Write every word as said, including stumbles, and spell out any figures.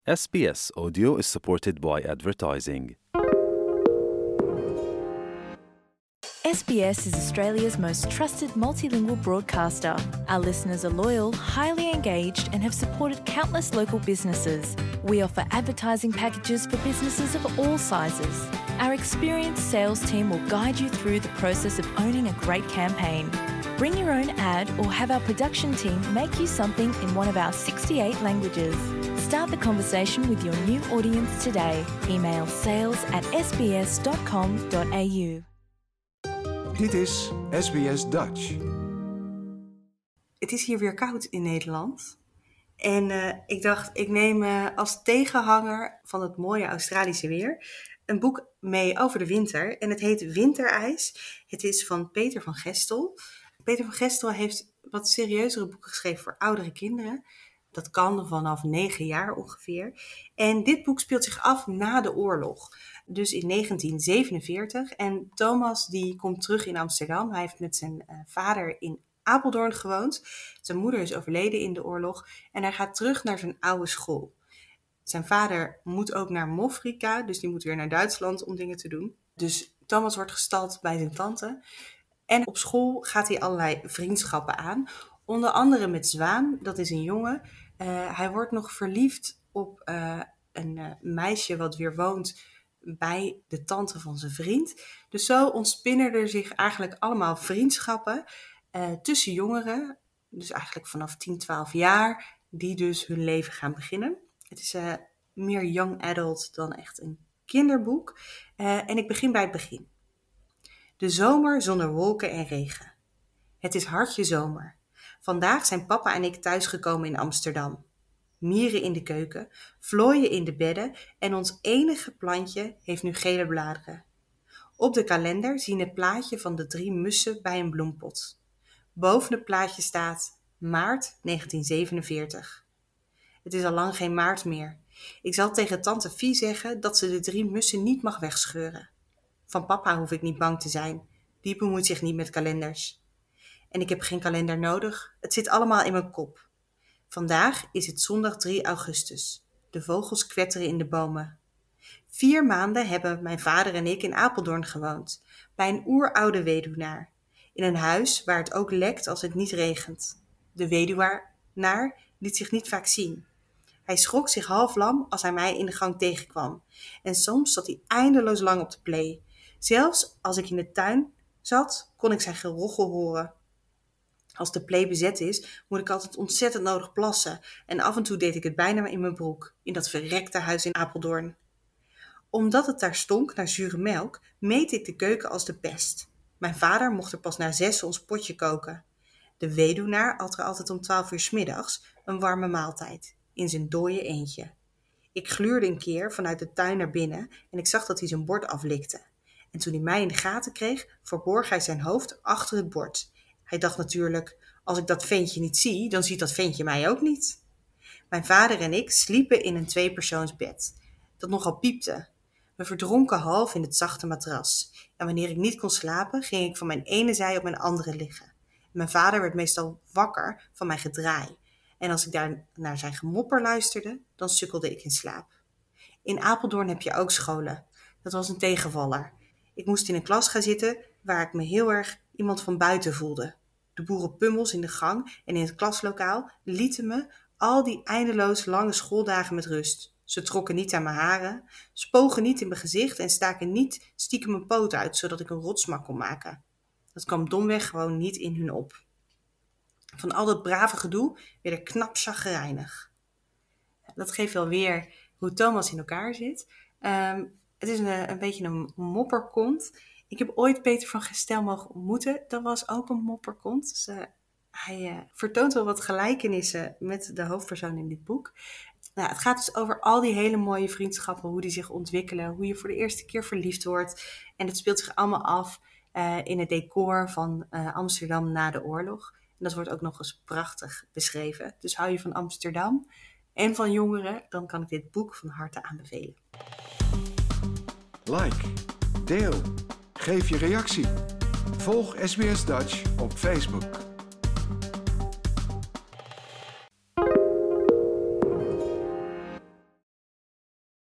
S B S Audio is supported by advertising. S B S is Australia's most trusted multilingual broadcaster. Our listeners are loyal, highly engaged, and have supported countless local businesses. We offer advertising packages for businesses of all sizes. Our experienced sales team will guide you through the process of owning a great campaign. Bring your own ad or have our production team make you something in one of our sixty-eight languages. Start the conversation with your new audience today. Email sales at s b s dot com dot a u. Dit is S B S Dutch. Het is hier weer koud in Nederland. En uh, ik dacht, ik neem uh, als tegenhanger van het mooie Australische weer een boek mee over de winter. En het heet Winterijs. Het is van Peter van Gestel. Peter van Gestel heeft wat serieuzere boeken geschreven voor oudere kinderen. Dat kan vanaf negen jaar ongeveer. En dit boek speelt zich af na de oorlog. Dus in negentien zevenenveertig. En Thomas die komt terug in Amsterdam. Hij heeft met zijn uh, vader in Apeldoorn gewoond. Zijn moeder is overleden in de oorlog. En hij gaat terug naar zijn oude school. Zijn vader moet ook naar Mofrika. Dus die moet weer naar Duitsland om dingen te doen. Dus Thomas wordt gestald bij zijn tante. En op school gaat hij allerlei vriendschappen aan. Onder andere met Zwaan. Dat is een jongen. Uh, hij wordt nog verliefd op uh, een uh, meisje wat weer woont bij de tante van zijn vriend. Dus zo ontspinnen er zich eigenlijk allemaal vriendschappen uh, tussen jongeren. Dus eigenlijk vanaf tien, twaalf jaar, die dus hun leven gaan beginnen. Het is uh, meer young adult dan echt een kinderboek. Uh, en ik begin bij het begin. De zomer zonder wolken en regen. Het is hartje zomer. Vandaag zijn papa en ik thuisgekomen in Amsterdam. Mieren in de keuken, vlooien in de bedden en ons enige plantje heeft nu gele bladeren. Op de kalender zien het plaatje van de drie mussen bij een bloempot. Boven het plaatje staat maart negentien zevenenveertig. Het is al lang geen maart meer. Ik zal tegen tante Fie zeggen dat ze de drie mussen niet mag wegscheuren. Van papa hoef ik niet bang te zijn. Die bemoeit zich niet met kalenders. En ik heb geen kalender nodig. Het zit allemaal in mijn kop. Vandaag is het zondag drie augustus. De vogels kwetteren in de bomen. Vier maanden hebben mijn vader en ik in Apeldoorn gewoond. Bij een oeroude weduwnaar. In een huis waar het ook lekt als het niet regent. De weduwnaar liet zich niet vaak zien. Hij schrok zich half lam als hij mij in de gang tegenkwam. En soms zat hij eindeloos lang op de plee. Zelfs als ik in de tuin zat, kon ik zijn gerochel horen. Als de plee bezet is, moet ik altijd ontzettend nodig plassen. En af en toe deed ik het bijna in mijn broek, in dat verrekte huis in Apeldoorn. Omdat het daar stonk naar zure melk, meet ik de keuken als de pest. Mijn vader mocht er pas na zes ons potje koken. De weduwnaar at er altijd om twaalf uur 's middags een warme maaltijd, in zijn dooie eentje. Ik gluurde een keer vanuit de tuin naar binnen en ik zag dat hij zijn bord aflikte. En toen hij mij in de gaten kreeg, verborg hij zijn hoofd achter het bord. Hij dacht natuurlijk, als ik dat ventje niet zie, dan ziet dat ventje mij ook niet. Mijn vader en ik sliepen in een tweepersoonsbed, dat nogal piepte. We verdronken half in het zachte matras. En wanneer ik niet kon slapen, ging ik van mijn ene zij op mijn andere liggen. Mijn vader werd meestal wakker van mijn gedraai. En als ik daar naar zijn gemopper luisterde, dan sukkelde ik in slaap. In Apeldoorn heb je ook scholen. Dat was een tegenvaller. Ik moest in een klas gaan zitten waar ik me heel erg iemand van buiten voelde. De boerenpummels in de gang en in het klaslokaal lieten me al die eindeloos lange schooldagen met rust. Ze trokken niet aan mijn haren, spogen niet in mijn gezicht en staken niet stiekem mijn poot uit, zodat ik een rotsmak kon maken. Dat kwam domweg gewoon niet in hun op. Van al dat brave gedoe werd ik knap chagrijnig. Dat geeft wel weer hoe Thomas in elkaar zit. Um, het is een, een beetje een mopperkont. Ik heb ooit Peter van Gestel mogen ontmoeten. Dat was ook een mopperkont. Dus, uh, hij uh, vertoont wel wat gelijkenissen met de hoofdpersoon in dit boek. Nou, het gaat dus over al die hele mooie vriendschappen, hoe die zich ontwikkelen, hoe je voor de eerste keer verliefd wordt. En het speelt zich allemaal af uh, in het decor van uh, Amsterdam na de oorlog. En dat wordt ook nog eens prachtig beschreven. Dus hou je van Amsterdam en van jongeren, dan kan ik dit boek van harte aanbevelen. Like, deel, geef je reactie. Volg S B S Dutch op Facebook.